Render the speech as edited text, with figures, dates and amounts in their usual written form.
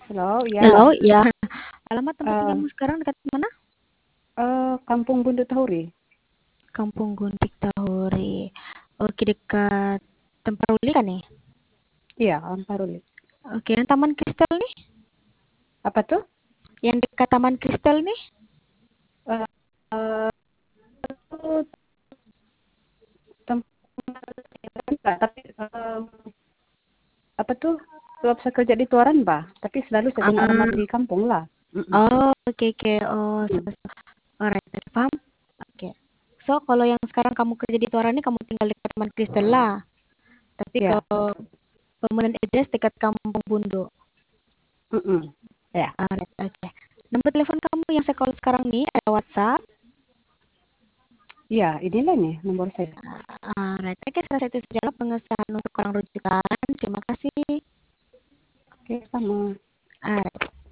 Halo, Halo, ya. ya. Alamat tempat eh tinggalmu sekarang dekat mana? Kampung Bundut Tahuri. Kampung Guntik Tahuri. Oke, dekat tempat Ruli kan nih? Iya, Amparuli. Oke, yang Taman Kristal nih? Apa tuh? Yang dekat Taman Kristal nih? Eh eh, itu tempat enggak, tapi apa tuh? Kalau saya kerja di Tuaran, Pak. Tapi selalu saya punya alamat Ah, di kampung lah. Mm-mm. oh, oke, oke. Oh, Mm. alright, paham. Oke. So, kalau yang sekarang kamu kerja di Tuara ini, kamu tinggal dekat Taman Kristal lah. Tapi Ya, kalau betul. permanent address dekat Kampung Bundu. Mm-mm. Ya, Alright, oke. Nomor telepon kamu yang saya call sekarang nih ada WhatsApp. iya, inilah nih nomor saya. Alright, oke, selesai itu saja pengesahan untuk orang rujukan. Terima kasih. Oke, sama. Alright.